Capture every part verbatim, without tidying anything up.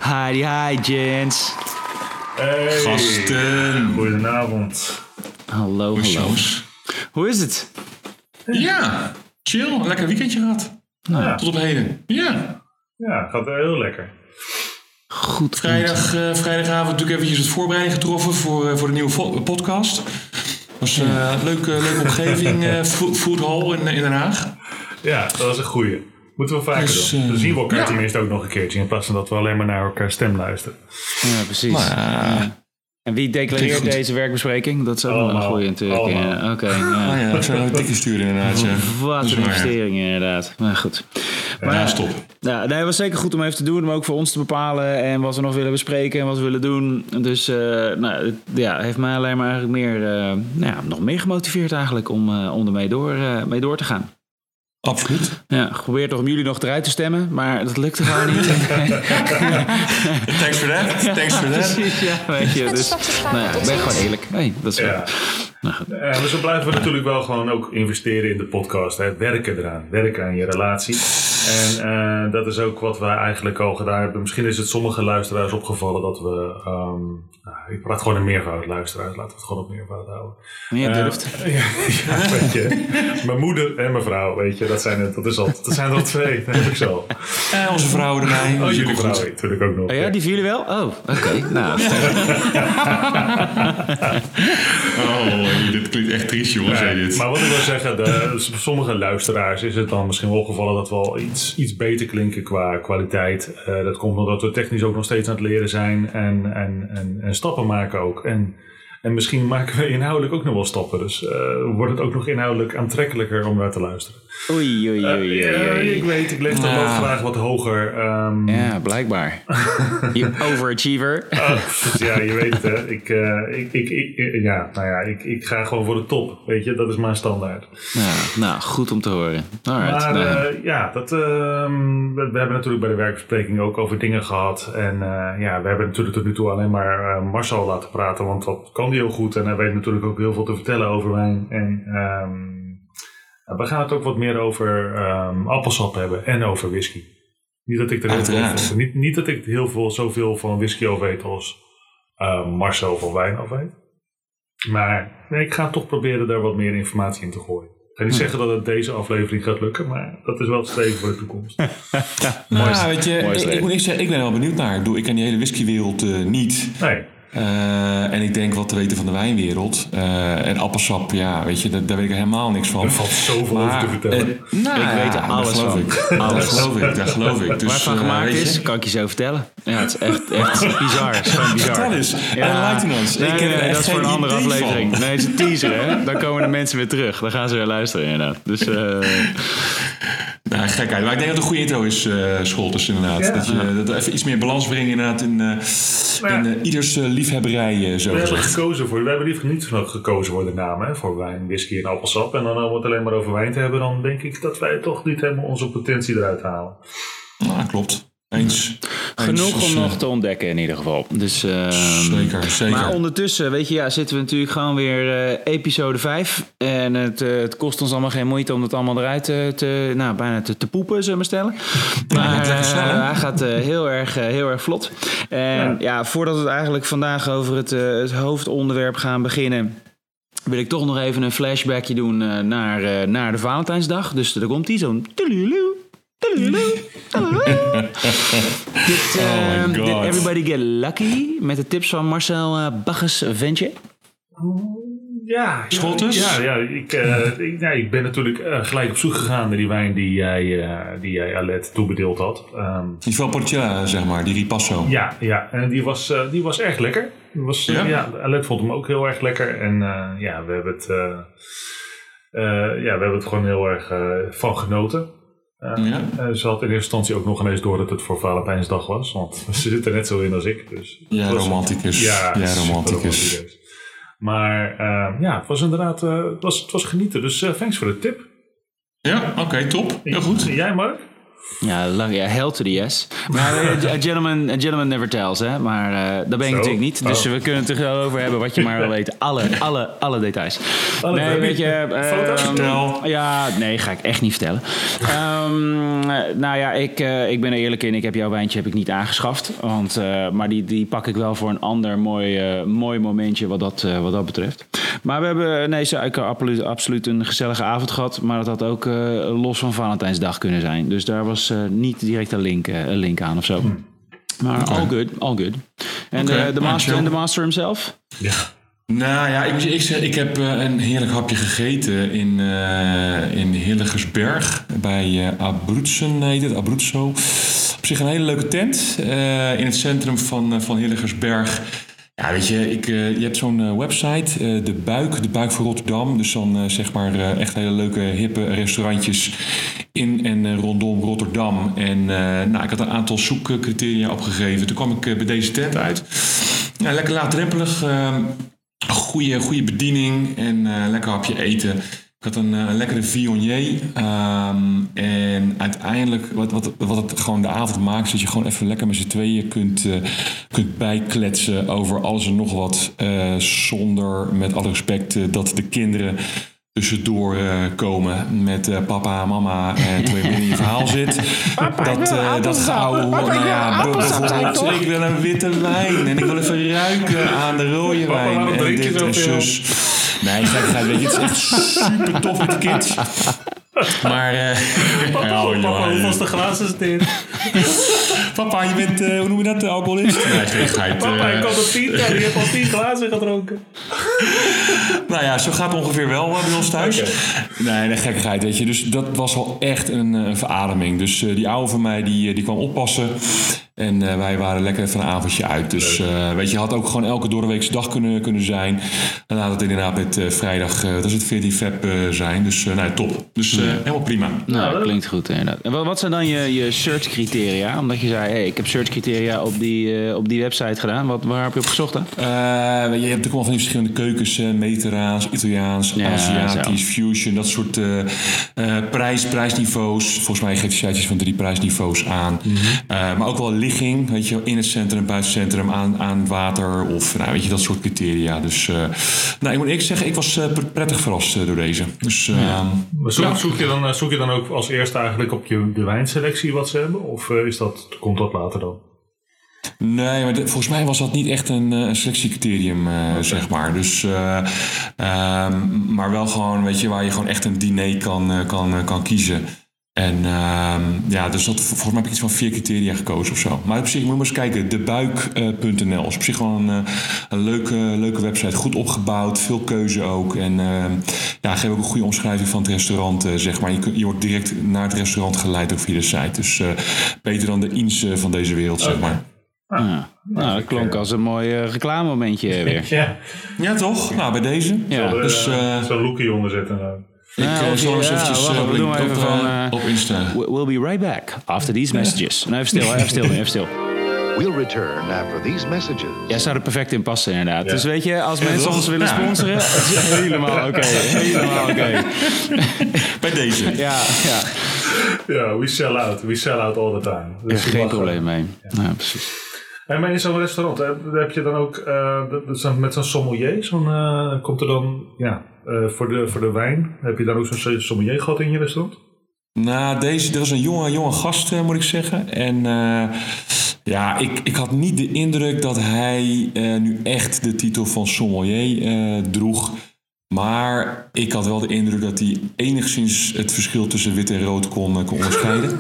Hi, hi, gents. Hey, gasten. Goedenavond. Hallo, Hoe is hallo. Jos? Hoe is het? Ja, chill. Een lekker weekendje gehad. Ja, Tot op heden. Ja. ja gaat heel lekker. Goed. Vrijdag, uh, vrijdagavond natuurlijk eventjes het voorbereiding getroffen voor, uh, voor de nieuwe vo- podcast. Was een uh, leuke, leuke omgeving, uh, Food Hall in, in Den Haag. Ja, dat was een goeie. Moeten we vaker Dus, doen. uh, Dan zien we elkaar ja. tenminste ook nog een keertje. In plaats van dat we alleen maar naar elkaar stem luisteren. Ja, precies. Maar, uh, Ja. En wie declareert goed. deze werkbespreking? Dat is ook Allemaal. nog een goeie natuurlijk. Allemaal. Ja, Oké. Okay, ja. ah ja, ik zou een tikje sturen inderdaad. Ja. Wat Dat is een waar, ja. investering inderdaad. Maar goed. Maar, Ja, stop. Ja, nee, het was zeker goed om even te doen. Maar ook voor ons te bepalen. En wat we nog willen bespreken. En wat we willen doen. Dus uh, nou, het ja, heeft mij alleen maar eigenlijk meer, uh, nou ja, nog meer gemotiveerd eigenlijk. Om, uh, om ermee door, uh, mee door te gaan. Absoluut. Ja, ik probeer toch om jullie nog eruit te stemmen. Maar dat lukte gewoon niet. Thanks for that. Thanks for that. Precies, ja, weet je. Dus, nou ja, ik ben gewoon eerlijk. Hey, dat is Ja. nou goed. Ja, maar zo blijven we natuurlijk wel gewoon ook investeren in de podcast. Hè. Werken eraan. Werken aan je relatie. En uh, dat is ook wat wij eigenlijk al gedaan hebben. Misschien is het sommige luisteraars opgevallen dat we... Um, nou, ik praat gewoon in meervoud, luisteraars. Laten we het gewoon op meervoud houden. Je Uh, durft. ja, ja, weet je. Mijn moeder en mijn vrouw, weet je. Dat zijn er, dat is al, dat zijn er al twee. Dat heb ik zo. En onze vrouwen erbij. Oh, Dat is jullie ook vrouw goed. natuurlijk ook nog. Oh ja, die voor jullie wel? Oh, oké. Okay. Nou, Oh, dit klinkt echt triest, jongens. Nee, zei dit. maar wat ik wil zeggen, de, sommige luisteraars is het dan misschien wel opgevallen dat we al iets, iets beter klinken qua kwaliteit. Uh, dat komt omdat we technisch ook nog steeds aan het leren zijn en, en, en, en stappen maken ook. En, en misschien maken we inhoudelijk ook nog wel stappen. Dus uh, wordt het ook nog inhoudelijk aantrekkelijker om naar te luisteren. oei, oei, oei, oei, Uh, oei. uh, ik weet, ik leef toch Ja. wel graag wat hoger. Um, Ja, blijkbaar. Je overachiever. Uh, ja, je weet het, hè. Ik, uh, ik, ik, ik, ja, nou ja, ik, ik ga gewoon voor de top, weet je. Dat is mijn standaard. Nou, nou, goed om te horen. Alright. Maar nou, uh, ja, dat, uh, we, we hebben natuurlijk bij de werkbespreking ook over dingen gehad. En uh, ja, we hebben natuurlijk tot nu toe alleen maar uh, Marcel laten praten, want dat kan die heel goed. En hij weet natuurlijk ook heel veel te vertellen over wijn. En um, we gaan het ook wat meer over um, appelsap hebben en over whisky. Niet dat ik er heel veel, Uiteraard. niet, niet dat ik heel veel, zoveel van whisky al weet als uh, Marcel van wijn al weet. Maar nee, ik ga toch proberen daar wat meer informatie in te gooien. Ik ga niet Hm. zeggen dat het deze aflevering gaat lukken, maar dat is wel het streven voor de toekomst. Nou, weet je, Mooi ik, streven. ik moet eerst zeggen, ik ben er wel benieuwd naar. Ik, bedoel, ik ken die hele whiskywereld uh, niet. Nee, Uh, en ik denk wat te weten van de wijnwereld. Uh, en appelsap, ja, weet je, daar, daar weet ik helemaal niks van. er valt zoveel over te vertellen. Uh, nou, Ik weet er ja, alles dat geloof van. Ik. Alles. Dat geloof ik, dat geloof ik. waar Dus, het van uh, gemaakt weet is, je, kan ik je zo vertellen. Ja, het is echt, echt bizar. Het is gewoon bizar. Vertel eens. Enlighten ons. Nee, Ik nee, heb er nee, echt dat is voor een geen andere idee aflevering. van. Nee, het is een teaser, hè. Dan komen de mensen weer terug. Dan gaan ze weer luisteren, inderdaad. Dus, uh, Nou, gekheid. Maar ik denk dat het een goede intro is, uh, Scholters, inderdaad. Ja. Dat, je, dat we even iets meer balans brengen inderdaad in, uh, ja. in uh, ieders uh, liefhebberij, uh, zo We hebben gezegd. gekozen voor, we hebben liever niet zo gekozen voor de naam, hè, voor wijn, whisky en appelsap. En dan om het alleen maar over wijn te hebben, dan denk ik dat wij toch niet helemaal onze potentie eruit halen. Nou, klopt. Eens. genoeg Eens. om Dus, nog uh, te ontdekken in ieder geval. Dus, uh, Zeker, zeker. Maar ondertussen, weet je, ja, zitten we natuurlijk gewoon weer uh, episode vijf. En het, uh, het kost ons allemaal geen moeite om het allemaal eruit te, te nou, bijna te, te poepen, zullen we stellen. Maar lekker snel, hè? uh, hij gaat uh, heel, erg, uh, heel erg vlot. En ja. ja, voordat we eigenlijk vandaag over het, uh, het hoofdonderwerp gaan beginnen, wil ik toch nog even een flashbackje doen uh, naar, uh, naar de Valentijnsdag. Dus er komt die zo'n... Dit, uh, Oh my did God. everybody get lucky? Met de tips van Marcel uh, Bagges-Ventje. Ja, Scholters? Ja, ja ik, uh, ik, ja, ik ben natuurlijk uh, gelijk op zoek gegaan naar die wijn die jij, uh, die jij Alet toebedeeld had. Um, Die Valpolicella, zeg maar, die Ripasso. ja, ja, en die was, uh, die was erg lekker. Die was, uh, Ja? ja, Alet vond hem ook heel erg lekker. En uh, ja, we hebben het, uh, uh, ja, we hebben het gewoon heel erg uh, van genoten. Uh, Ja. uh, ze had in eerste instantie ook nog ineens door dat het voor Valentijnsdag was. Want ze zit er net zo in als ik. Dus Ja, het was- romanticus. Ja, Ja, super romanticus. romanticus. Maar uh, ja, het was inderdaad uh, het was, het was genieten. Dus uh, thanks voor de tip. Ja, oké, okay, top. Heel goed. En jij, Mark? Ja, lang, ja, hell to the yes. Maar a gentleman, a gentleman never tells, hè. Maar uh, dat ben ik Zo? natuurlijk niet. Dus oh. we kunnen het er wel over hebben wat je maar wil weten. Alle, alle, alle details. Alle nee, weet je... Uh, Foto's vertel. Ja, nee, ga ik echt niet vertellen. Um, nou ja, ik, uh, ik ben er eerlijk in. Ik heb jouw wijntje heb ik niet aangeschaft. Want, uh, maar die, die pak ik wel voor een ander mooi, uh, mooi momentje wat dat, uh, wat dat betreft. Maar we hebben nee, zeker absoluut, absoluut een gezellige avond gehad. Maar dat had ook uh, los van Valentijnsdag kunnen zijn. Dus daar was uh, niet direct een link, uh, een link aan of zo. Hmm. Maar okay. all good, all good. En okay. de, de master en de master himself? Ja. Nou ja, ik moet je ik zeggen, ik heb uh, een heerlijk hapje gegeten in, uh, in Hillegersberg. Bij uh, Abruzzen heet het, Abruzzo. Op zich een hele leuke tent. Uh, in het centrum van, uh, van Hillegersberg. Ja, weet je, ik, uh, je hebt zo'n uh, website, uh, De Buik, De Buik voor Rotterdam. Dus dan uh, zeg maar uh, echt hele leuke, hippe restaurantjes in en uh, rondom Rotterdam. En uh, nou, ik had een aantal zoekcriteria opgegeven. Toen kwam ik uh, bij deze tent uit. Ja, lekker laagdrempelig, uh, goede, goede bediening en uh, lekker hapje eten. Ik had een, een lekkere viognier. Um, en uiteindelijk, wat, wat, wat het gewoon de avond maakt, is dat je gewoon even lekker met z'n tweeën kunt, uh, kunt bijkletsen over alles en nog wat. Uh, zonder, met alle respect, uh, dat de kinderen tussendoor uh, komen met uh, papa en mama en terwijl je in je verhaal zit. Papa, dat uh, dat gehouden hoort. Nou ja, bijvoorbeeld, ik wil een witte wijn en ik wil even ruiken aan de rode papa, wijn. En dit en zus. Nee, gek, weet je, het is echt super tof met de kids. Maar, uh, papa, oh, papa hoe was de glazen is dit? Papa, je bent, uh, hoe noem je dat, de alcoholist? Nee, gekheid. Papa, ik had een tien, ja, die heeft al tien glazen gedronken. Nou ja, zo gaat het ongeveer wel uh, bij ons thuis. Okay. Nee, nee, gekkigheid, weet je. Dus dat was wel echt een, een verademing. Dus uh, die oude van mij, die, die kwam oppassen. En uh, wij waren lekker even een avondje uit. Dus uh, weet je, had ook gewoon elke doordeweekse dag kunnen, kunnen zijn. En laat het inderdaad met uh, vrijdag, uh, dat is het veertien februari uh, zijn. Dus uh, nou, top. Dus uh, ja. helemaal prima. Nou, dat klinkt goed inderdaad. En wat zijn dan je, je search criteria? Omdat je zei, hey, ik heb search criteria op die, uh, op die website gedaan. Wat, waar heb je op gezocht dan? Uh, je hebt natuurlijk wel van die verschillende keukens. Uh, Mediterraans, Italiaans, ja, Aziatisch, zo. Fusion. Dat soort uh, uh, prijs, prijsniveaus. Volgens mij geeft hij sitejes van drie prijsniveaus aan. Mm-hmm. Uh, maar ook wel ligging, weet je, in het centrum, buiten het centrum, aan, aan water of nou, weet je, dat soort criteria. Dus uh, nou, ik moet eerlijk zeggen, ik was uh, prettig verrast uh, door deze. Dus, uh, ja. Maar zoek, ja. zoek, je dan, zoek je dan ook als eerste eigenlijk op je, de wijnselectie wat ze hebben? Of uh, is dat, komt dat later dan? Nee, maar de, volgens mij was dat niet echt een, een selectiecriterium, uh, okay. zeg maar. Dus, uh, um, maar wel gewoon, weet je, waar je gewoon echt een diner kan, uh, kan, uh, kan kiezen. En uh, ja, dus dat, volgens mij heb ik iets van vier criteria gekozen of zo. Maar op zich moet je maar eens kijken, debuik punt n l is op zich gewoon een, een leuke, leuke website. Goed opgebouwd, veel keuze ook. En uh, ja, geef ook een goede omschrijving van het restaurant, uh, zeg maar. Je, je wordt direct naar het restaurant geleid ook via de site. Dus uh, beter dan de Ins van deze wereld, zeg maar. Ah, ja. Nou, dat klonk als een mooi uh, reclamemomentje weer. Ja. Ja, toch? Nou, bij deze. Ja. Zo, dus, uh, zo'n lookie onderzetten. Nou. Ik nou, uh, zal eens ja, eventjes wacht, uh, we doen even op, van, uh, op Insta. We'll be right back after these messages. Nou, even stil, even stil, even stil. We'll return after these messages. Ja, zou er perfect in passen inderdaad. Ja. Dus weet je, als ja, mensen ons willen sponsoren, ja. is helemaal oké. Okay. Helemaal oké. Okay. Bij deze. Ja, ja. Ja, we sell out. We sell out all the time. Dus er is geen probleem mee. Ja, ja precies. En maar in zo'n restaurant, heb je dan ook uh, met zo'n sommelier, zo'n, uh, komt er dan, ja, uh, voor, de, voor de wijn, heb je dan ook zo'n sommelier gehad in je restaurant? Nou, deze, dat was een jonge, jonge gast, uh, moet ik zeggen. En uh, ja, ik, ik had niet de indruk dat hij uh, nu echt de titel van sommelier uh, droeg. Maar ik had wel de indruk dat hij enigszins het verschil tussen wit en rood kon, kon onderscheiden.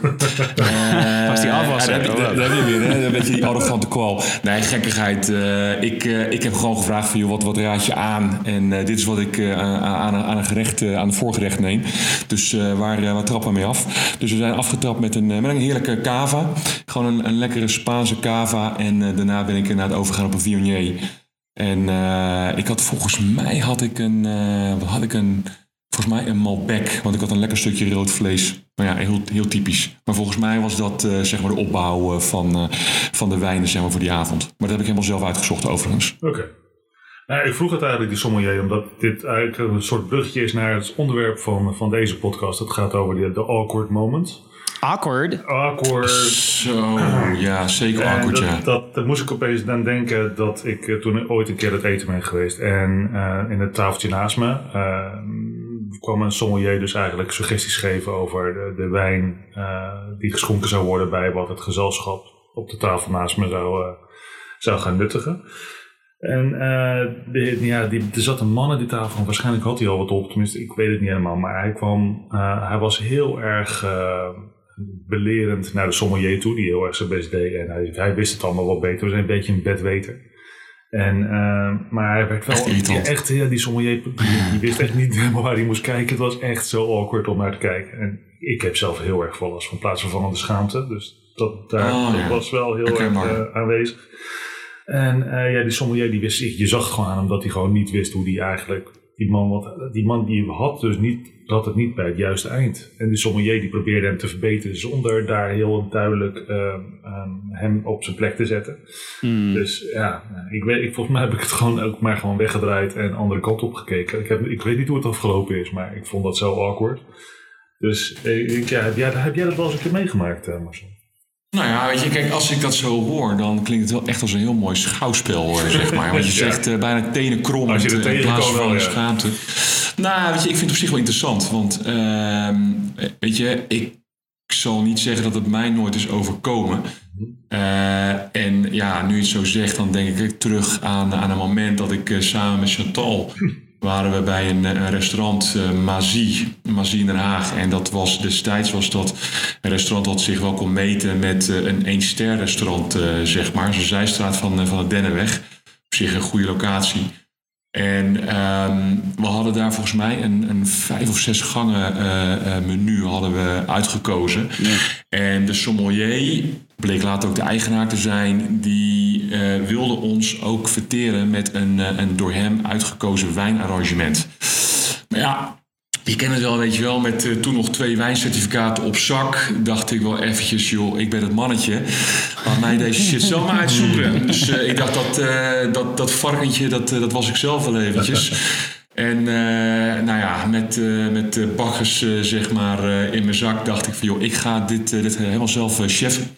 uh, Was die afwassen? Ja, daar heb je weer, hè? Dan weet je die arrogante kwal. Nee, gekkigheid. Uh, ik, uh, ik heb gewoon gevraagd van, joh, wat, wat raad je aan? En uh, dit is wat ik uh, aan, aan een gerecht, uh, aan een voorgerecht neem. Dus uh, waar, uh, waar trappen we mee af? Dus we zijn afgetrapt met een, met een heerlijke cava. Gewoon een, een lekkere Spaanse cava. En uh, daarna ben ik inderdaad overgegaan op een viognier. En uh, ik had volgens mij had ik een, uh, wat had ik een, volgens mij een Malbec, want ik had een lekker stukje rood vlees. Maar ja, heel, heel typisch. Maar volgens mij was dat uh, zeg maar de opbouw uh, van, uh, van de wijnen zeg maar, voor die avond. Maar dat heb ik helemaal zelf uitgezocht overigens. Oké. Okay. Nou, ik vroeg het eigenlijk die sommelier, omdat dit eigenlijk een soort bruggetje is naar het onderwerp van, van deze podcast. Het gaat over de, de awkward moment. Awkward. Awkward. Zo, ja, zeker awkward, dat, ja. Dat, dat moest ik opeens dan denken dat ik uh, toen ooit een keer het eten ben geweest. En uh, in het tafeltje naast me uh, kwam een sommelier dus eigenlijk suggesties geven over de, de wijn uh, die geschonken zou worden bij wat het gezelschap op de tafel naast me zou, uh, zou gaan nuttigen. En uh, de, ja, die, er zat een man aan die tafel, waarschijnlijk had hij al wat op, tenminste ik weet het niet helemaal. Maar hij kwam, uh, hij was heel erg uh, belerend naar de sommelier toe, die heel erg zijn best deed. En hij, hij wist het allemaal wel beter, we zijn een beetje een bedweter. En, uh, maar hij werd wel echt, ja, echt ja, die sommelier, die, die wist echt niet helemaal waar hij moest kijken. Het was echt zo awkward om naar te kijken. En ik heb zelf heel erg veel last van plaatsvervangende schaamte, dus dat, daar, oh, dat ja. was wel heel okay, erg uh, aanwezig. En uh, ja, die sommelier, die wist, je zag het gewoon aan hem dat hij gewoon niet wist hoe die eigenlijk, die man, wat, die man die had dus niet, had het niet bij het juiste eind. En die sommelier die probeerde hem te verbeteren zonder daar heel duidelijk uh, um, hem op zijn plek te zetten. Hmm. Dus ja, ik weet, ik, volgens mij heb ik het gewoon ook maar gewoon weggedraaid en andere kant op gekeken. Ik, heb, ik weet niet hoe het afgelopen is, maar ik vond dat zo awkward. Dus ik, ja, heb, jij, heb jij dat wel eens een keer meegemaakt, uh, Marcel? Nou ja, weet je, kijk, als ik dat zo hoor, dan klinkt het wel echt als een heel mooi schouwspel, zeg maar. Want je zegt ja. uh, bijna tenen krommend in plaats van ja. schaamte. Nou, weet je, ik vind het op zich wel interessant. Want, uh, weet je, ik zal niet zeggen dat het mij nooit is overkomen. Uh, en ja, nu je het zo zegt, dan denk ik terug aan, aan een moment dat ik uh, samen met Chantal... waren we bij een, een restaurant, uh, Mazie, Mazie in Den Haag. En dat was destijds was dat een restaurant dat zich wel kon meten met uh, een één-ster restaurant, uh, zeg maar. Zo'n zijstraat van, uh, van de Dennenweg. Op zich een goede locatie. En um, we hadden daar volgens mij een, een vijf of zes gangen uh, uh, menu hadden we uitgekozen. Ja. En de sommelier, bleek later ook de eigenaar te zijn, die uh, wilde ons ook verteren met een, uh, een door hem uitgekozen wijnarrangement. Maar ja, je kent het wel, weet je wel, met uh, toen nog twee wijncertificaten op zak, dacht ik wel eventjes, joh, ik ben het mannetje. Laat mij deze shit zelf maar uitzoeken. Dus uh, ik dacht, dat, uh, dat, dat varkentje, dat, uh, dat was ik zelf wel eventjes. En uh, nou ja, met, uh, met uh, baggers uh, zeg maar uh, in mijn zak dacht ik van, joh, ik ga dit, uh, dit helemaal zelf uh, cheffen.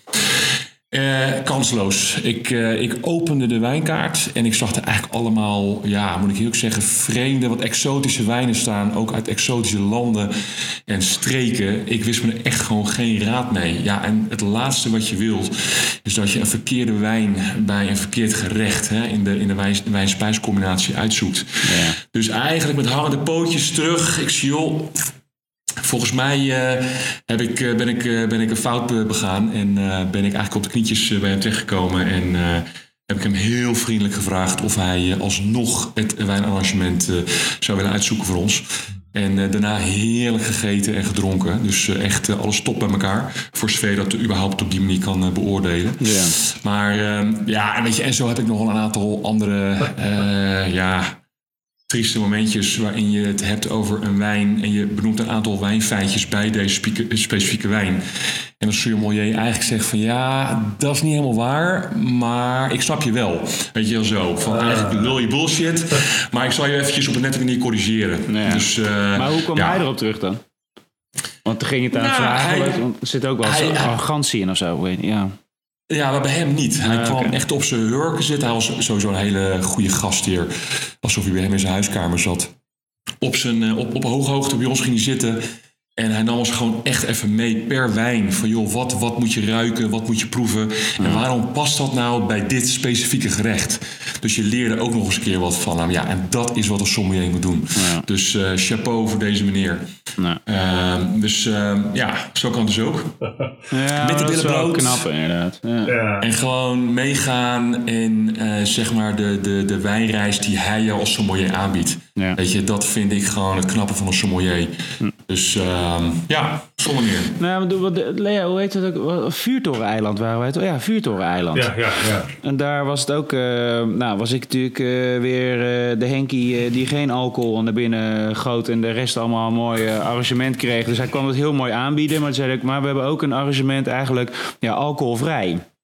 Uh, kansloos. Ik, uh, ik opende de wijnkaart en ik zag er eigenlijk allemaal, ja, moet ik heel zeggen, vreemde, wat exotische wijnen staan. Ook uit exotische landen en streken. Ik wist me er echt gewoon geen raad mee. Ja, en het laatste wat je wilt, is dat je een verkeerde wijn bij een verkeerd gerecht hè, in de, in de wijn, wijn-spijscombinatie uitzoekt. Ja. Dus eigenlijk met hangende pootjes terug. Ik zie, joh, volgens mij uh, heb ik, uh, ben, ik, uh, ben ik een fout begaan en uh, ben ik eigenlijk op de knietjes uh, bij hem terechtgekomen. En uh, heb ik hem heel vriendelijk gevraagd of hij uh, alsnog het wijnarrangement uh, zou willen uitzoeken voor ons. En uh, daarna heerlijk gegeten en gedronken. Dus uh, echt uh, alles top bij elkaar. Voor zover dat je überhaupt op die manier kan uh, beoordelen. Ja. Maar uh, ja, en, weet je, en zo heb ik nog wel een aantal andere... Uh, ja, trieste momentjes waarin je het hebt over een wijn en je benoemt een aantal wijnfeitjes bij deze spieke, specifieke wijn. En dan sommelier eigenlijk zegt van ja, dat is niet helemaal waar, maar ik snap je wel. Weet je wel zo, van eigenlijk lul je bullshit, maar ik zal je eventjes op een nette manier corrigeren. Ja. Dus, uh, maar hoe kwam ja. hij erop terug dan? Want toen ging het aan het nou, vragen, hij, er zit ook wel hij, arrogantie in of zo. Ja. Ja, maar bij hem niet. Hij ah, kwam okay. echt op zijn hurken zitten. Hij was sowieso een hele goede gastheer. Alsof hij bij hem in zijn huiskamer zat. Op, zijn, op, op hoge hoogte bij ons ging hij zitten. En hij nam ons gewoon echt even mee per wijn. Van joh, wat, wat moet je ruiken? Wat moet je proeven? Ja. En waarom past dat nou bij dit specifieke gerecht? Dus je leerde ook nog eens een keer wat van hem. Ja, en dat is wat een sommelier moet doen. Ja. Dus uh, chapeau voor deze meneer. Ja. Uh, dus uh, ja, zo kan het dus ook. Ja, met de billen bloot. Knappen, inderdaad. Ja. Ja. En gewoon meegaan en uh, zeg maar de, de, de wijnreis die hij jou als sommelier aanbiedt. Ja. Weet je, dat vind ik gewoon het knappe van een sommelier. Hm. Dus uh, ja, zonder meer. Nou, wat, Lea, hoe heet het ook? Vuurtoren-eiland waren wij toch? Ja, Vuurtoren-eiland. Ja, ja, ja. En daar was het ook, uh, nou was ik natuurlijk uh, weer uh, de Henkie uh, die geen alcohol naar binnen goot en de rest allemaal een mooi uh, arrangement kreeg. Dus hij kwam het heel mooi aanbieden, maar zei ik, maar we hebben ook een arrangement eigenlijk ja, alcoholvrij.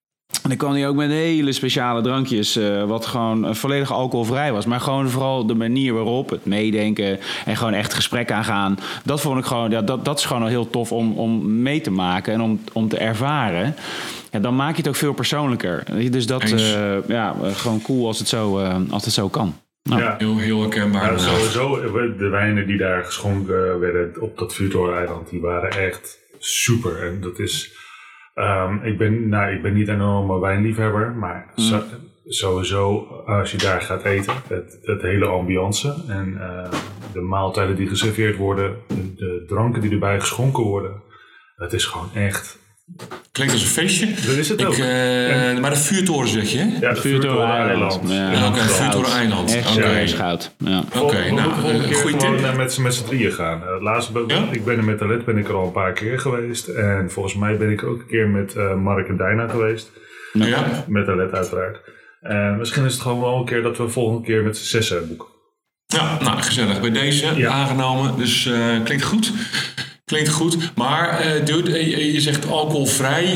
En dan kwam hij ook met hele speciale drankjes, uh, wat gewoon uh, volledig alcoholvrij was. Maar gewoon vooral de manier waarop, het meedenken en gewoon echt gesprek aangaan. Dat vond ik gewoon, ja, dat, dat is gewoon al heel tof om, om mee te maken en om, om te ervaren. Ja, dan maak je het ook veel persoonlijker. Dus dat, uh, ja, gewoon cool als het zo, uh, als het zo kan. Nou. Ja, heel, heel herkenbaar. Ja, sowieso, de wijnen die daar geschonken werden op dat Vuurtoren-eiland, die waren echt super. En dat is... Um, ik, ben, nou, ik ben niet een enorme wijnliefhebber, maar mm. so, sowieso als je daar gaat eten, het, het hele ambiance en uh, de maaltijden die geserveerd worden, de, de dranken die erbij geschonken worden, het is gewoon echt... Klinkt als een feestje. Dat is het ik, ook. Uh, ja. Maar de Vuurtoren zeg je, hè? Ja, de Vuurtoren-eiland. Ja, ja, oké, okay, Vuurtoren-eiland. Echt okay. Goud. Ja. Oké, okay, nou, volgende keer goeie gewoon tip. met, met z'n drieën gaan. Uh, laatst ben, ja? Ik ben er met Alet ben ik er al een paar keer geweest. En volgens mij ben ik ook een keer met uh, Mark en Dijna geweest. Ja. Met Alet uiteraard. En misschien is het gewoon wel een keer dat we volgende keer met z'n zessen boeken. Ja, nou gezellig. Bij deze ja. aangenomen. Dus uh, klinkt goed. Klinkt goed, maar uh, dude, je, je zegt alcoholvrij.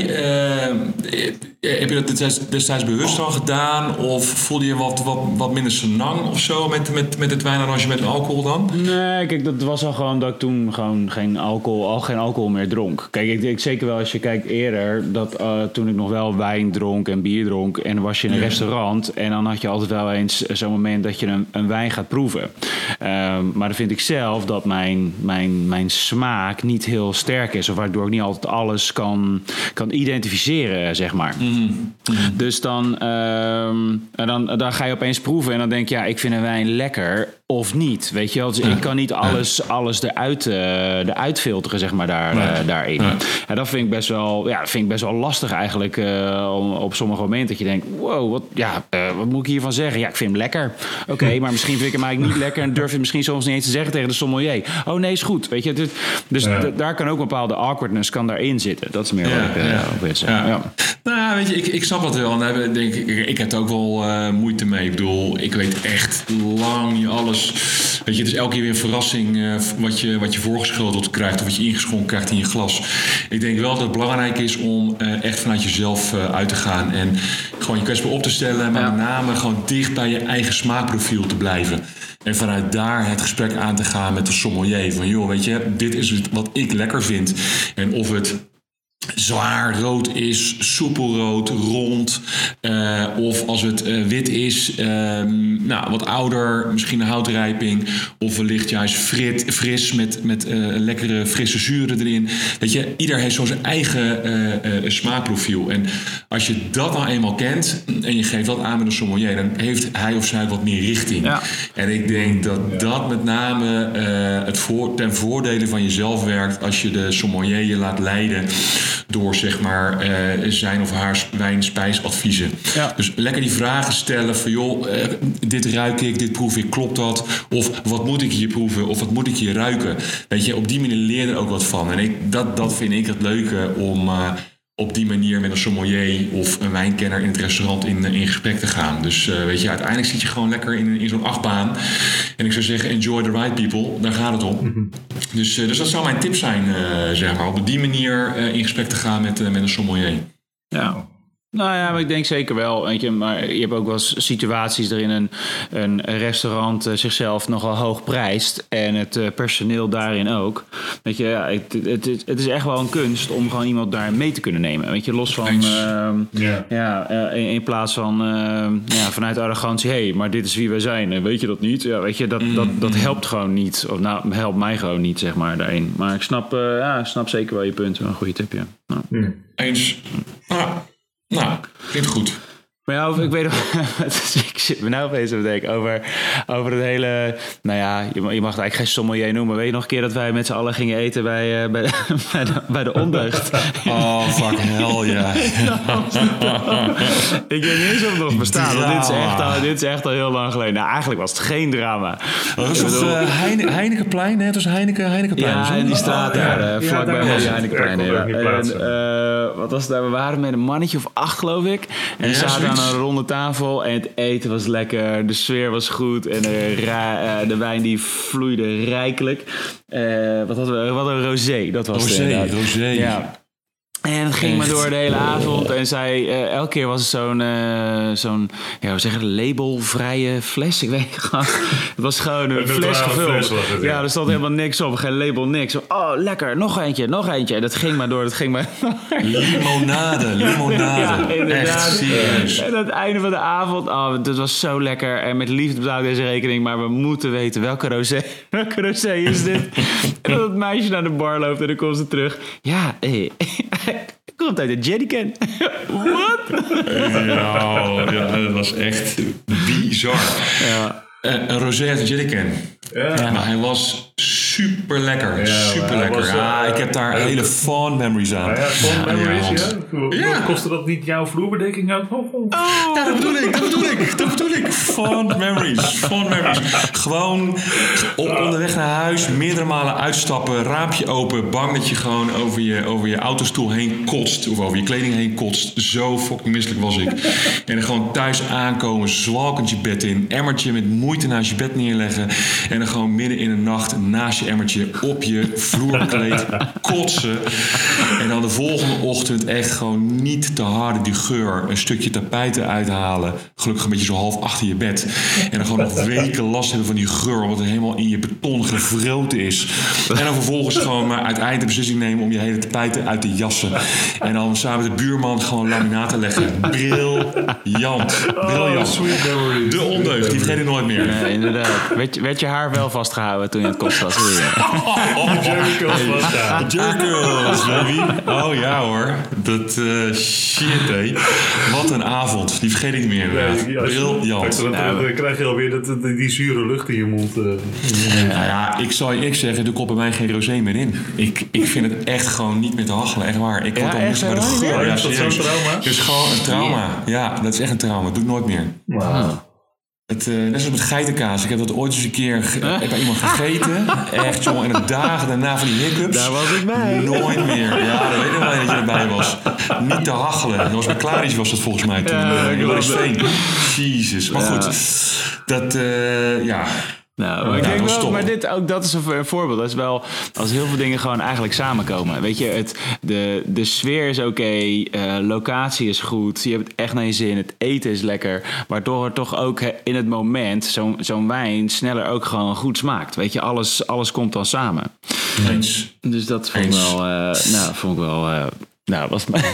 Uh, heb je dat destijds, destijds bewust al gedaan? Of voelde je wat, wat, wat minder senang of zo met, met, met het wijnarrangement met alcohol dan? Nee, kijk, dat was al gewoon dat ik toen gewoon geen alcohol, al geen alcohol meer dronk. Kijk, ik, ik zeker wel als je kijkt eerder, dat uh, toen ik nog wel wijn dronk en bier dronk en dan was je in een ja. restaurant en dan had je altijd wel eens zo'n moment dat je een, een wijn gaat proeven. Uh, maar dan vind ik zelf dat mijn, mijn, mijn smaak niet heel sterk is, of waardoor ik niet altijd alles kan, kan identificeren, zeg maar. Mm-hmm. Mm-hmm. Dus dan, um, dan, dan ga je opeens proeven en dan denk je, ja, ik vind een wijn lekker of niet, weet je wel. Dus ja. ik kan niet alles, alles eruit, uh, eruit filteren, zeg maar, daar, ja. uh, daarin. Ja. En dat vind ik best wel, ja, vind ik best wel lastig eigenlijk, uh, op sommige momenten dat je denkt, wow, wat, ja, uh, wat moet ik hiervan zeggen? Ja, ik vind hem lekker. Oké, okay, maar misschien vind ik hem eigenlijk niet lekker en durf je het misschien soms niet eens te zeggen tegen de sommelier. Oh nee, is goed, weet je. Dus, dus ja. d- daar kan ook een bepaalde awkwardness kan daarin zitten. Dat is meer ja, wat ik uh, ja. wil zeggen. Ja. Ja. Nou, weet je, ik, ik snap dat wel. En denk, ik, ik heb er ook wel uh, moeite mee. Ik bedoel, ik weet echt lang niet alles. Weet je, het is elke keer weer een verrassing uh, wat, je, wat je voorgeschoteld krijgt of wat je ingeschonken krijgt in je glas. Ik denk wel dat het belangrijk is om uh, echt vanuit jezelf uh, uit te gaan en gewoon je kwetsbaar op te stellen, maar ja. met name gewoon dicht bij je eigen smaakprofiel te blijven. En vanuit daar het gesprek aan te gaan met de sommelier. Van joh, weet je, dit is wat ik lekker vind. En of het zwaar rood is, soepelrood, rond. Uh, of als het uh, wit is, um, nou, wat ouder, misschien een houtrijping. Of wellicht juist frit, fris met, met uh, lekkere frisse zuren erin. Weet je, ieder heeft zo zijn eigen uh, uh, smaakprofiel. En als je dat nou eenmaal kent en je geeft dat aan met een sommelier, dan heeft hij of zij wat meer richting. Ja. En ik denk dat dat met name uh, het voor, ten voordele van jezelf werkt als je de sommelier je laat leiden door zeg maar uh, zijn of haar wijn-spijsadviezen. Ja. Dus lekker die vragen stellen van joh, uh, dit ruik ik, dit proef ik, klopt dat? Of wat moet ik hier proeven? Of wat moet ik hier ruiken? Weet je, op die manier leer je er ook wat van. En ik, dat, dat vind ik het leuke om uh, op die manier met een sommelier of een wijnkenner in het restaurant in, in gesprek te gaan. Dus uh, weet je, uiteindelijk zit je gewoon lekker in, in zo'n achtbaan. En ik zou zeggen, enjoy the ride people. Daar gaat het om. Mm-hmm. Dus, uh, dus dat zou mijn tip zijn, uh, zeg maar. Op die manier uh, in gesprek te gaan met, uh, met een sommelier. Ja. Nou ja, maar ik denk zeker wel. Weet je, maar je hebt ook wel eens situaties waarin een, een restaurant uh, zichzelf nogal hoog prijst. En het uh, personeel daarin ook. Weet je, ja, het, het, het, het is echt wel een kunst om gewoon iemand daar mee te kunnen nemen. Weet je, los van uh, yeah. ja, uh, in, in plaats van uh, ja, vanuit arrogantie. Hé, hey, maar dit is wie wij zijn. Weet je dat niet? Ja, weet je, dat, mm. dat, dat helpt gewoon niet. Of nou, helpt mij gewoon niet, zeg maar, daarin. Maar ik snap, uh, ja, snap zeker wel je punt. Een goede tip, ja. Nou. Mm. Eens. Ah. Nou, klinkt goed. Maar ja, ik weet nog, ik zit me nou opeens te denken over, over het hele, nou ja, je mag, je mag het eigenlijk geen sommelier noemen. Weet je nog een keer dat wij met z'n allen gingen eten bij, uh, bij, de, bij, de, bij de Ondeugd? Oh, fuck hell, ja. Ik weet niet eens of het nog bestaat, want dit is, echt al, dit is echt al heel lang geleden. Nou, eigenlijk was het geen drama. Dat was toch uh, Heine, Heinekenplein, hè? Het was Heineken, Heinekenplein. Ja, in die straat oh, daar, ja. uh, vlakbij ja, ja, Heinekenplein. Ja, en, uh, wat was het daar? We waren met een mannetje of acht, geloof ik. En we ja, zaten aan een ronde tafel en het eten was lekker, de sfeer was goed en de, ra- uh, de wijn die vloeide rijkelijk. Uh, wat hadden we? We hadden een rosé, dat was rosé, het rosé. Ja. En het ging Echt? maar door de hele avond. En zij, uh, elke keer was het zo'n, uh, zo'n ja, hoe zeg je, labelvrije fles. Ik weet niet gewoon. Het was gewoon een, een fles gevuld. Fles was het, ja. ja, er stond helemaal niks op. Geen label, niks. Oh, lekker. Nog eentje, nog eentje. En dat ging maar door, dat ging maar Limonade, limonade. Ja, echt serieus. En aan het einde van de avond, oh, dat was zo lekker. En met liefde betaal ik deze rekening. Maar we moeten weten, welke rosé, welke rosé is dit? En dat het meisje naar de bar loopt en dan komt ze terug. Ja, hé. Komt uit de Jerrycan. Wat? Nou, ja, dat was echt bizar. Ja. Uh, een rosé uit de Jerrycan. Ja. Maar hij was super lekker. Ja, super lekker. Was, uh, ja, ik heb daar uh, hele fond memories aan. Ja, fond memories, ja. ja. Kostte dat niet jouw vloerbedekking ook nog? Oh, ja, dat bedoel ik, dat bedoel ik, dat bedoel ik. Fond memories, fond memories. Gewoon op onderweg naar huis, meerdere malen uitstappen, raampje open, bang dat je gewoon over je, over je autostoel heen kotst, of over je kleding heen kotst. Zo fucking misselijk was ik. En dan gewoon thuis aankomen, zwalkend je bed in, emmertje met moeite naast je bed neerleggen en dan gewoon midden in de nacht naast je emmertje op je vloerkleed kotsen. En dan de volgende ochtend echt gewoon niet te harde die geur. Een stukje tapijten uithalen. Gelukkig een beetje zo half achter je bed. En dan gewoon nog weken last hebben van die geur. Omdat het helemaal in je beton gevroten is. En dan vervolgens gewoon maar uiteindelijk de beslissing nemen om je hele tapijten uit te jassen. En dan samen met de buurman gewoon laminaten leggen. Briljant. Briljant. De ondeugd. Die vergeet ik nooit meer. Ja, inderdaad. Werd, werd je haar wel vastgehouden toen je het kost was? Oh, Jerrycurls was daar. Jerrycurls, baby. Oh ja hoor. Dat uh, shit, hé. Wat een avond. Die vergeet ik niet meer. Nee, ja, briljant. Dan, dan, dan krijg je alweer dat, die, die zure lucht in je mond. Uh. Nou ja, ik zal je ik zeggen, er komt bij mij geen rosé meer in. Ik, ik vind het echt gewoon niet meer te hachelen. Echt waar. Ik word ja, al moeilijk bij de geur. Ja, is dat zo'n trauma? Het is gewoon een trauma. Ja, dat is echt een trauma. Dat doe ik nooit meer. Wauw. Het, uh, net zoals met geitenkaas. Ik heb dat ooit eens een keer ge- huh? bij iemand gegeten. Echt, jongen. En de dagen daarna van die hiccups. Daar was ik bij. Nooit meer. Ja, dat weet ik wel dat je erbij was. Niet te hachelen. Dat was bij Clarice was dat volgens mij toen. Ja, uh, Veen. Jezus. Maar ja. goed. Dat, uh, ja... Nou, maar, ik denk wel, maar dit, ook dat is een voorbeeld. Dat is wel als heel veel dingen gewoon eigenlijk samenkomen. Weet je, het, de, de sfeer is oké, okay, uh, locatie is goed, je hebt het echt naar je zin, het eten is lekker. Waardoor het toch ook in het moment zo'n, zo'n wijn sneller ook gewoon goed smaakt. Weet je, alles, alles komt dan samen. Eens. Dus dat vond ik wel, uh, nou, vond ik wel... Uh, Nou, dat was,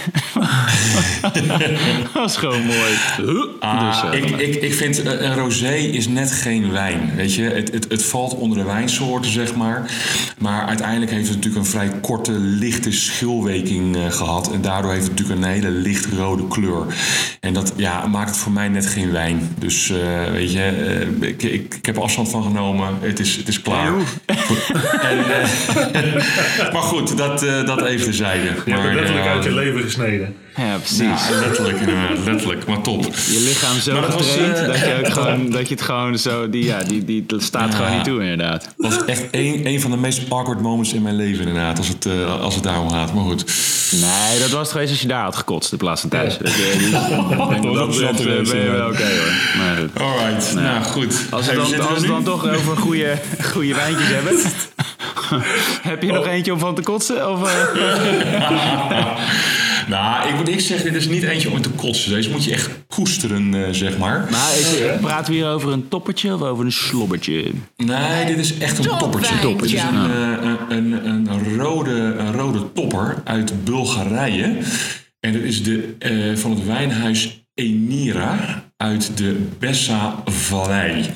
was gewoon mooi. Ah, dus, uh, ik, ik, ik vind uh, een rosé is net geen wijn. Weet je, het, het, het valt onder de wijnsoorten, zeg maar. Maar uiteindelijk heeft het natuurlijk een vrij korte, lichte schilweking uh, gehad. En daardoor heeft het natuurlijk een hele lichtrode kleur. En dat ja, maakt het voor mij net geen wijn. Dus uh, weet je, uh, ik, ik, ik heb afstand van genomen. Het is, het is klaar. en, uh, maar goed, dat, uh, dat even terzijde. Ja, maar, uit je leven gesneden. Ja, precies. Ja, letterlijk inderdaad, letterlijk, maar top. Je lichaam zo getraind uh, dat je ook gewoon, dat je het gewoon zo, die, ja, die, die dat staat ja, gewoon niet toe inderdaad. Dat was echt een, een van de meest awkward moments in mijn leven inderdaad, als het, uh, als het daarom gaat, maar goed. Nee, dat was het geweest als je daar had gekotst in plaats van thuis. Ja. Dat, uh, die, dat, dat, dat uh, ben je wel oké okay, hoor. Maar goed. Alright, nou, nou goed. Als we dan, als we dan toch over goede, goede wijntjes hebben. Heb je oh. nog eentje om van te kotsen? Of, uh? Nou, ik moet ik zeggen, dit is niet eentje om te kotsen. Deze moet je echt koesteren, uh, zeg maar. Maar is, praten we hier over een toppertje of over een slobbertje? Nee, dit is echt een Top toppertje. toppertje. Het is een, uh, een, een, een, rode, een rode topper uit Bulgarije. En dat is de, uh, van het wijnhuis Enira uit de Bessa-vallei.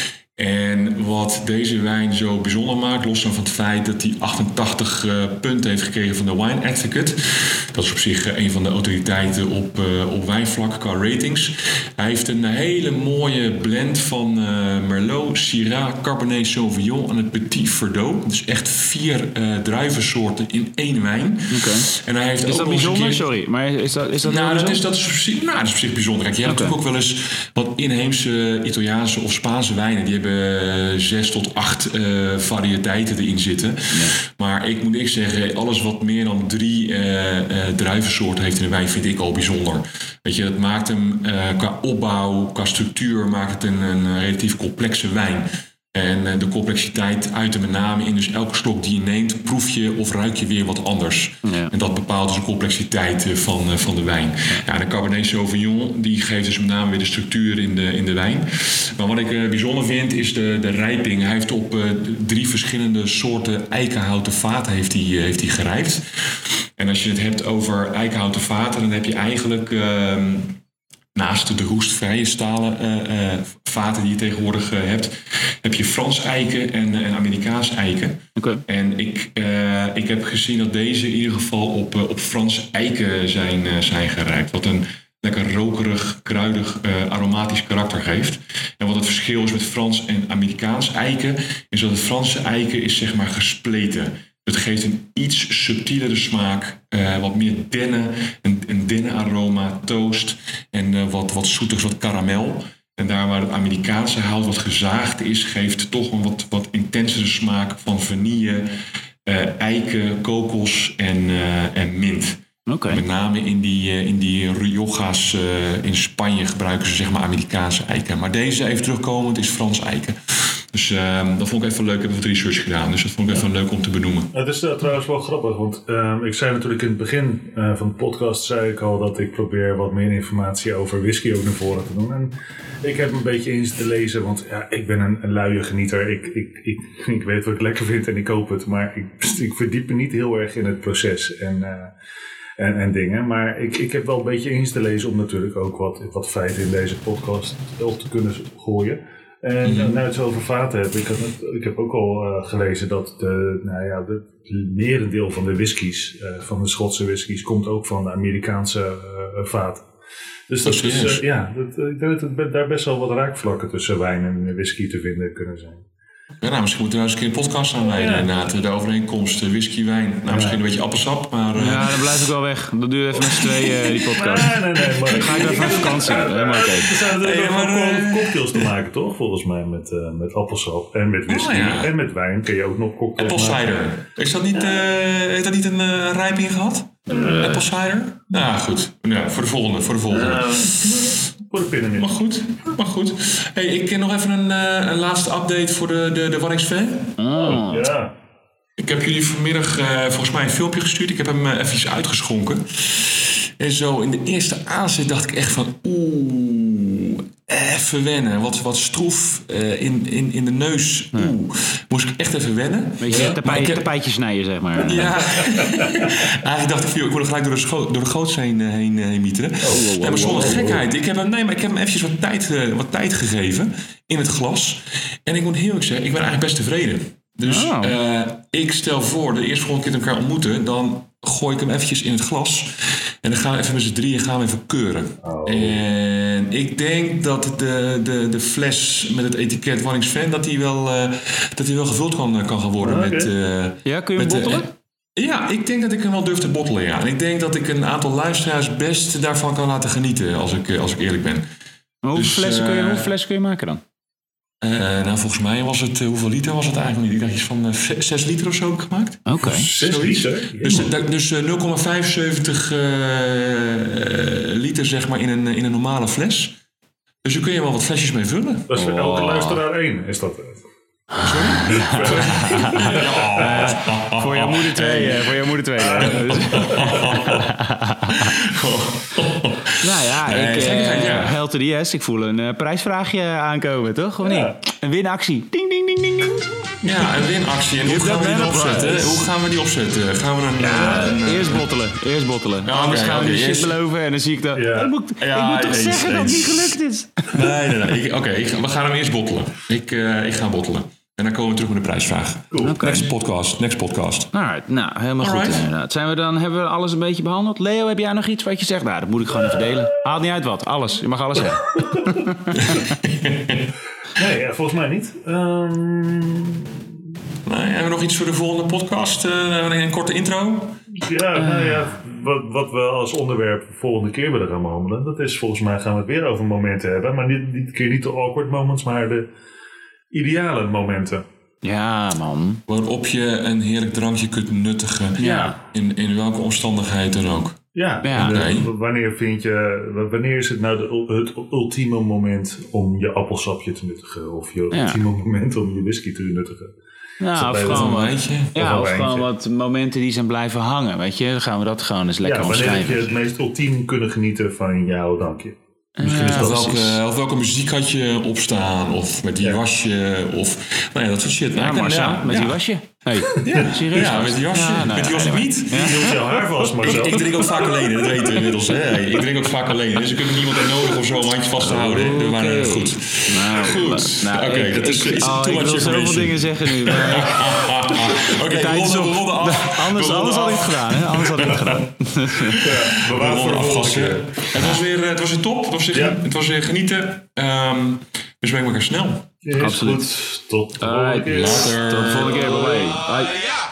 En wat deze wijn zo bijzonder maakt, los van het feit dat hij achtentachtig uh, punten heeft gekregen van de Wine Advocate. Dat is op zich uh, een van de autoriteiten op, uh, op wijnvlak qua ratings. Hij heeft een hele mooie blend van uh, Merlot, Syrah, Cabernet Sauvignon en het Petit Verdot. Dus echt vier uh, druivensoorten in één wijn. Okay. En hij heeft is ook dat bijzonder? Keer... Sorry, maar is dat is dat nou, dat is, dat is op zich, nou, dat is op zich bijzonder. Kijk, je hebt okay. natuurlijk ook wel eens wat inheemse Italiaanse of Spaanse wijnen. Die hebben Uh, zes tot acht uh, variëteiten erin zitten. Ja. Maar ik moet ik zeggen, alles wat meer dan drie uh, uh, druivensoorten heeft in de wijn, vind ik al bijzonder. Weet je, dat maakt hem uh, qua opbouw, qua structuur, maakt het een, een relatief complexe wijn. En uh, de complexiteit uit er met name in. Dus elke slok die je neemt, proef je of ruik je weer wat anders. Ja. En dat bepaalt dus de complexiteit uh, van, uh, van de wijn. Ja. Ja, de Cabernet Sauvignon die geeft dus met name weer de structuur in de, in de wijn. Maar wat ik uh, bijzonder vind is de, de rijping. Hij heeft op uh, drie verschillende soorten eikenhouten vaten heeft hij, uh, heeft hij gerijpt. En als je het hebt over eikenhouten vaten, dan heb je eigenlijk... Uh, naast de roestvrije stalen uh, uh, vaten die je tegenwoordig uh, hebt, heb je Frans eiken en, uh, en Amerikaans eiken. Okay. En ik, uh, ik heb gezien dat deze in ieder geval op, uh, op Frans eiken zijn, uh, zijn gerijpt. Wat een lekker rokerig, kruidig, uh, aromatisch karakter geeft. En wat het verschil is met Frans en Amerikaans eiken, is dat het Franse eiken is zeg maar gespleten. Het geeft een iets subtielere smaak, uh, wat meer dennen, een, een dennenaroma, toast en uh, wat, wat zoetigs, wat karamel. En daar waar het Amerikaanse hout wat gezaagd is, geeft toch een wat, wat intensere smaak van vanille, uh, eiken, kokos en, uh, en mint. Okay. Met name in die, uh, in die Rioja's uh, in Spanje gebruiken ze zeg maar Amerikaanse eiken. Maar deze, even terugkomend, is Frans eiken. Dus uh, dat vond ik even leuk. Ik heb wat research gedaan. Dus dat vond ik even leuk om te benoemen. Het is uh, trouwens wel grappig. Want uh, ik zei natuurlijk in het begin uh, van de podcast... zei ik al dat ik probeer wat meer informatie over whisky ook naar voren te doen. En ik heb een beetje eens te lezen. Want ja, ik ben een, een luie genieter. Ik, ik, ik, ik weet wat ik lekker vind en ik koop het. Maar ik, ik verdiep me niet heel erg in het proces. En... Uh, En, en dingen. Maar ik, ik heb wel een beetje eens te lezen om natuurlijk ook wat, wat feiten in deze podcast op te kunnen gooien. En mm-hmm. nou het zo over vaten heb, ik, had, ik heb ook al uh, gelezen dat de, nou ja, de merendeel van de whiskies, uh, van de Schotse whiskies, komt ook van de Amerikaanse uh, vaten. Dus dat is, uh, ja, dat, ik denk dat er daar best wel wat raakvlakken tussen wijn en whisky te vinden kunnen zijn. Ja, nou, misschien moeten we eens een keer een podcast aanleiden. Ja. Inderdaad, de overeenkomst whisky, wijn. Nou, ja. Misschien een beetje appelsap, maar... Uh... Ja, dan blijf ik wel weg. Dat duurt even met z'n tweeën, uh, die podcast. Nee, nee, nee. Maar... Dan ga ik even op vakantie. Ja, helemaal oké. Er zijn natuurlijk hey, maar, uh... cocktails te maken, toch? Volgens mij met, uh, met appelsap en met whisky. Oh, ja. En met wijn kun je ook nog cocktails Apple maken. cider. Is dat niet, uh, heeft dat niet een uh, rijping gehad? Uh. Apple cider? Nou, goed. Ja, voor de volgende. Voor de volgende. Uh. Voor de pinnen. Maar goed, maar goed. Hey, ik ken nog even een, uh, een laatste update voor de, de, de Warrings Fan. Oh, ja. Ik heb jullie vanmiddag uh, volgens mij een filmpje gestuurd. Ik heb hem uh, even uitgeschonken. En zo in de eerste aanzet dacht ik echt van... Oeh, even wennen. Wat, wat stroef uh, in, in, in de neus. Oeh, moest ik echt even wennen. Beetje ja, tapij, heb... tapijtje snijden, zeg maar. Ja. Eigenlijk dacht ik, van, ik word er gelijk door de, scho- door de goots heen, heen, heen mieteren. Oh, wow, wow, ja, maar zonder wow, wow, gekheid. Ik heb hem, nee, maar ik heb hem eventjes wat tijd, uh, wat tijd gegeven in het glas. En ik moet heel eerlijk zeggen, ik ben eigenlijk best tevreden. Dus oh. uh, ik stel voor, de eerste volgende keer dat we elkaar ontmoeten... dan gooi ik hem eventjes in het glas... En dan gaan we even met z'n drieën gaan we even keuren. Oh. En ik denk dat de, de, de fles met het etiket Warrings Fan... dat die wel, uh, dat die wel gevuld kan, kan gaan worden. Okay. Met, uh, ja, kun je hem met, bottelen? Uh, ja, ik denk dat ik hem wel durf te bottelen, ja. En ik denk dat ik een aantal luisteraars best daarvan kan laten genieten... als ik, als ik eerlijk ben. Maar hoeveel, dus, flessen, uh, kun je, hoeveel flessen kun je maken dan? Uh, nou, volgens mij was het... Uh, hoeveel liter was het eigenlijk niet? Ik dacht iets van uh, zes liter of zo heb ik gemaakt. Oké. Okay. zes liter? Dus, dus uh, nul komma vijfenzeventig uh, liter zeg maar in een, in een normale fles. Dus daar kun je wel wat flesjes mee vullen. Dat is voor oh. elke luisteraar één, is dat... Sorry? uh, voor jouw moeder twee. Uh, voor jouw moeder twee. Uh. Nou ja, nee, ik, uh, ja. Hell to the yes. Ik voel een uh, prijsvraagje aankomen, toch? Of ja. niet? Een winactie. Ding, ding, ding, ding, ding. Ja, een winactie. En hoe gaan we die opzetten? Hoe gaan we die opzetten? Gaan we een, ja, een, een, eerst bottelen. Eerst bottelen. Ja, Anders okay, gaan we die okay, shit eerst... beloven en dan zie ik dat... Ja. Ik moet, ja, ik moet toch eens, zeggen eens. dat het niet gelukt is. Nee, nee, nee. Oké, okay, we gaan hem eerst bottelen. Ik, uh, ik ga bottelen. En dan komen we terug met de prijsvraag. Cool. Okay. Next podcast. Next podcast. Alright, nou, helemaal Alright. goed inderdaad. Zijn we dan, hebben we alles een beetje behandeld? Leo, heb jij nog iets wat je zegt? Nou, dat moet ik gewoon even delen. Haalt niet uit wat. Alles. Je mag alles zeggen. Nee, ja, volgens mij niet. Um... Nee, hebben we nog iets voor de volgende podcast? Uh, een korte intro? Ja, uh. nou ja, wat, wat we als onderwerp de volgende keer willen gaan behandelen... dat is volgens mij gaan we het weer over momenten hebben. Maar niet, dit keer niet de awkward moments, maar de... ideale momenten. Ja, man. Waarop je een heerlijk drankje kunt nuttigen. Ja. In, in welke omstandigheid dan ook. Ja, Ja, en, uh, nee. wanneer vind je, wanneer is het nou de, het ultieme moment om je appelsapje te nuttigen? Of je Ja. ultieme moment om je whisky te nuttigen? Ja, of bij gewoon, Een wat, wijntje. ja, Of of een gewoon wijntje. wat momenten die zijn blijven hangen. Weet je, dan gaan we dat gewoon eens lekker Ja, wanneer heb omschrijven. je het meest ultiem kunnen genieten van jouw dankje? Misschien is Ja, dat Of wel welke, of welke muziek had je opstaan? Of met die Ja. wasje? Of nou ja, dat soort shit. Ja, Nou, ik- Marcel, ja, met ja. die wasje. Hey, serieus? Ja, met die jasje. Ja, nou met die ja, was ik anyway. niet. Wie hield jouw haar vast, Ik, Marcel? ik drink ook vaak alleen, dat weten we inmiddels. Hè? Ik drink ook vaak alleen. Dus ik heb niemand er nodig om zo een handje vast te houden. Hè? Maar uh, goed. Nou, Goed. nou, Oké, ik, dat is ik, iets oh, too ik much wil zoveel information. dingen zeggen nu. Maar Oké, we tijd is ronden op. we ronden af. Anders, We ronden anders had ik af. het gedaan. Hè? Anders had ik het gedaan. We We waren voor ronden de af, volgende gasten. keer. Het was weer, het was weer top. Het was weer, Ja. het was weer genieten. Um, we spreken elkaar snel. Is Absoluut. goed. Tot de volgende Alright, keer. Later. tot de volgende keer. Bye bye. Bye. Ja.